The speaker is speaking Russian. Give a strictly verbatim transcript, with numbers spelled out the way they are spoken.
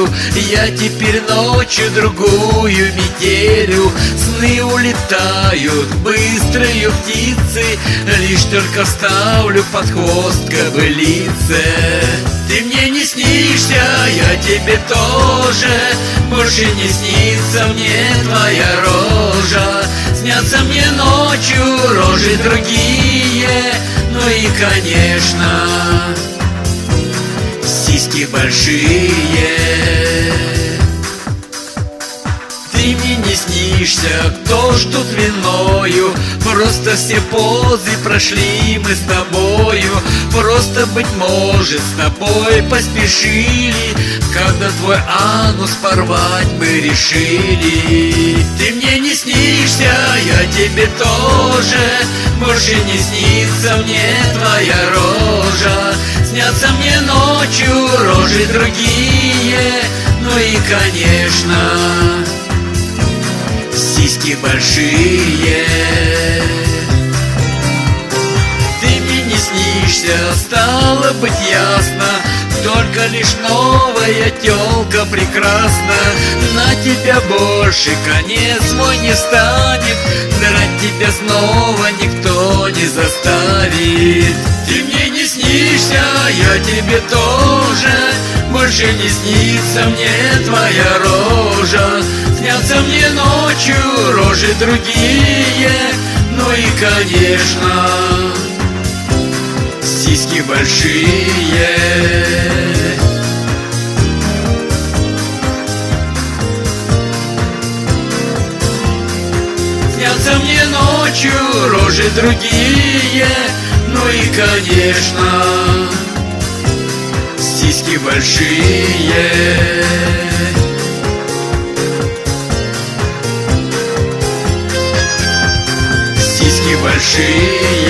неделю. Я теперь ночью другую метелю. Сны улетают, быстрые птицы, лишь только вставлю под хвост кобылице. Ты мне не снишься, я тебе тоже, больше не снится мне твоя рожа. Снятся мне ночью рожи другие, ну и, конечно, сиськи большие. Ты мне не снишься, кто ж тут виною, просто все позы прошли мы с тобою. Просто, быть может, с тобой поспешили, когда твой анус порвать мы решили. Ты мне не снишься, я тебе тоже, больше не снится мне твоя рожа. Снятся мне ночью рожи другие, ну и, конечно, сиськи большие. Ты мне не снишься, стало быть ясно, только лишь новая тёлка прекрасна. На тебя больше конец мой не станет, драть тебя снова никто не заставит. Ты мне не снишься, я тебе тоже, больше не снится мне твоя рожа. Снятся мне ночью рожи другие, ну и, конечно, сиськи большие. Снятся мне ночью рожи другие, ну и, конечно, сиськи большие. Сиськи большие.